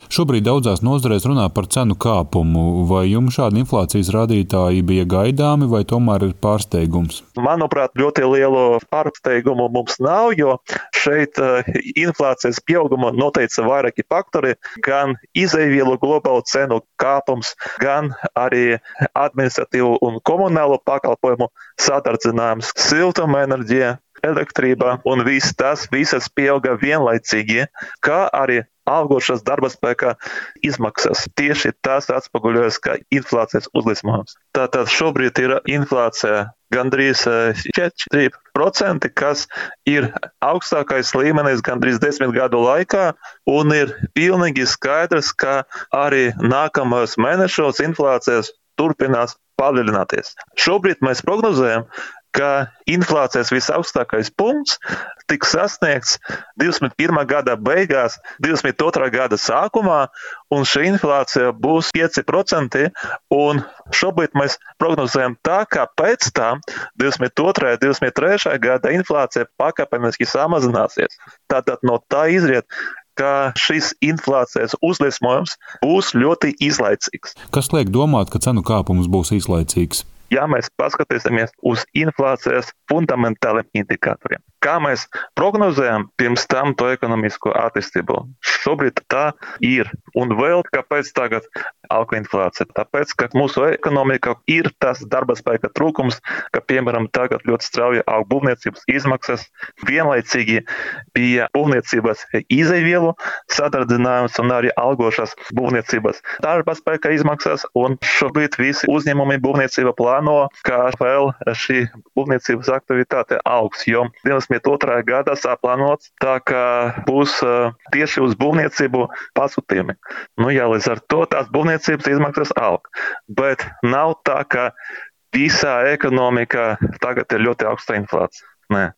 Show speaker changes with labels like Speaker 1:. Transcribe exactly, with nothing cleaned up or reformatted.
Speaker 1: Šobrīd daudzās nozarēs runā par cenu kāpumu. Vai jums šādi inflācijas rādītāji bija gaidāmi vai tomēr ir pārsteigums?
Speaker 2: Manuprāt, ļoti lielu pārsteigumu mums nav, jo šeit uh, inflācijas pieaugumu noteica vairāki faktori, gan izēvielu globālu cenu kāpums, gan arī administratīvu un komunālo pakalpojumu sadardzinājums, siltumenerģija, elektrība un viss tas, visas pieauga vienlaicīgi, kā arī augošas darba spēka izmaksas. Tieši tas atspoguļojas kā inflācijas uzliesmojums. Tātad šobrīd ir inflācija gandrīz četri procenti, kas ir augstākais līmenis gandrīz desmit gadu laikā, un ir pilnīgi skaidrs, ka arī nākamajos mēnešos inflācijas turpinās palielināties. Šobrīd mēs prognozējam, ka inflācijas visaugstākais punkts tiks sasniegts divdesmit pirmā gada beigās, divdesmit otrā gada sākumā, un šī inflācija būs pieci procenti, un šobrīd mēs prognozējam tā, ka pēc tam divdesmit otrā un divdesmit trešā gada inflācija pakāpeniski samazināsies. Tātad no tā izriet, ka šis inflācijas uzliesmojums būs ļoti īslaicīgs.
Speaker 1: Kas liek domāt, ka cenu kāpums būs īslaicīgs?
Speaker 2: Ja mēs paskatīsimies uz inflācijas fundamentāliem indikatoriem, kā mēs prognozējam pirms tam to ekonomisko attīstību, šobrīd tā ir. Un vēl kāpēc tagad auga inflācija? Tāpēc, ka mūsu ekonomika ir tas darba spēka trūkums, ka, piemēram, tagad ļoti strauji aug būvniecības izmaksas, vienlaicīgi bija būvniecības izēvielu sadardzinājums un arī augošas būvniecības darba spēka izmaksas, un šobrīd visi uzņēmumi būvniecība plāno, ka vēl šī būvniecības aktivitāte augs, jo divdesmit otrā gadā saplānots tā, ka būs uh, tieši uz būvniecību pasūtījumi. Nu jā, līdz ar to tās būvniecības izmaksas aug, bet nav tā, ka visā ekonomikā tagad ir ļoti augsta inflācija. Nē.